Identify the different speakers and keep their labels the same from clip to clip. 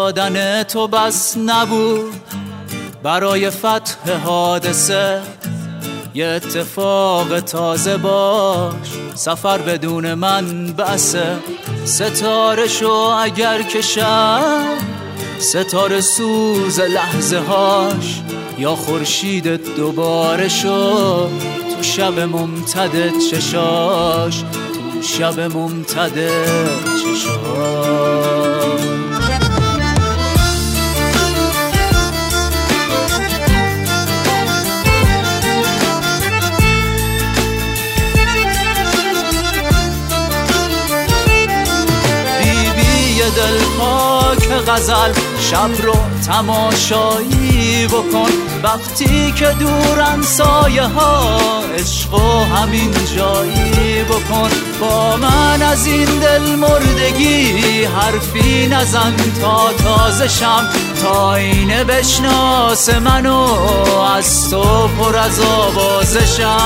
Speaker 1: دادن تو بس نبود برای فتح حادثه، یه اتفاق تازه باش، سفر بدون من بسه. ستاره شو اگر که شب، ستاره سوز لحظه هاش، یا خورشید دوباره شو تو شب ممتد چشاش، تو شب ممتد چشاش. دل پاک غزل، شب رو تماشایی بکن، وقتی که دورن سایه ها، عشق و همین جایی بکن. با من از این دل مردگی حرفی نزن تا تازه شم، تا اینه بشناس منو از تو پر از آوازه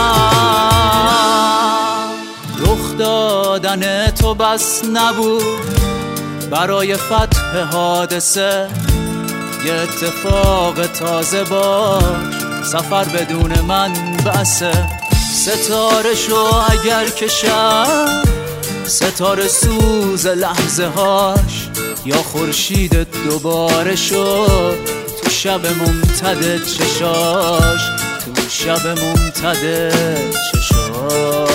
Speaker 1: شم. رخ دادن تو بس نبود برای فتح حادثه، یه اتفاق تازه باش، سفر بدون من بسه. ستاره شو اگر که شب، ستاره سوز لحظه هاش، یا خورشید دوباره شو تو شب ممتد چشاش، تو شب ممتد چشاش.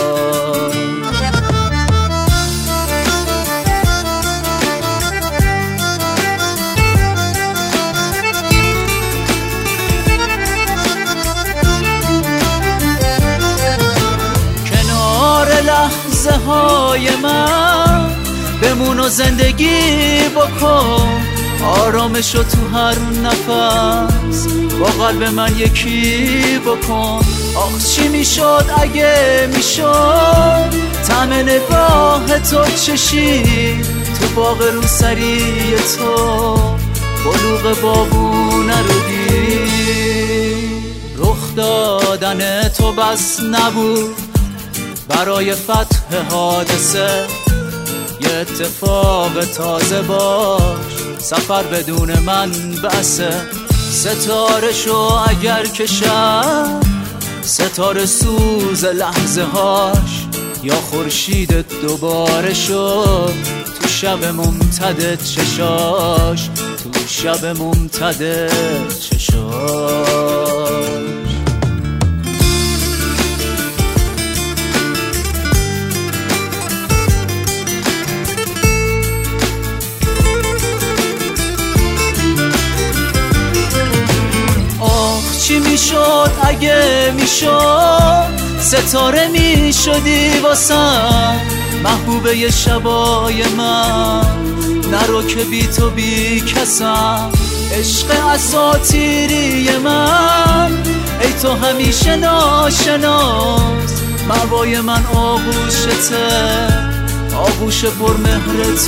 Speaker 1: لحظه های من بمون و زندگی بکن، آرامشو تو هر نفس با قلب من یکی بکن. آخ چی میشد اگه میشد طعم نگاه تو چشید تو باغ روسری تو، بلوغ بابونه رو دید. رخ دادن تو بس نبود برای فتح حادثه، یه اتفاق تازه باش، سفر بدون من بسه. ستاره شو اگر که شب، ستاره سوز لحظه هاش، یا خورشید دوباره شو تو شب ممتد چشاش، تو شب ممتد چشاش. چی میشد اگه میشد ستاره میشدی واسم، محبوبه شبای من، نرو که بی تو بی کسم. عشق اساطیری من، ای تو همیشه ناشناس، مأوای من آغوشته، آغوش پرمهرت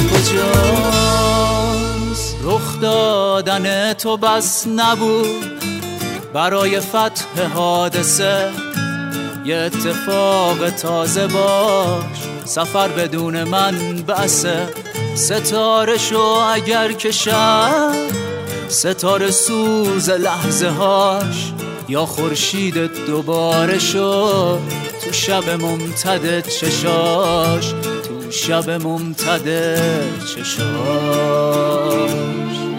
Speaker 1: کجاست. رخ دادن تو بس نبود برای فتح حادثه، یه اتفاق تازه باش، سفر بدون من بسه. ستاره شو اگر که شب، ستاره سوز لحظه هاش، یا خورشید دوباره شو تو شب ممتد چشاش، تو شب ممتد چشاش.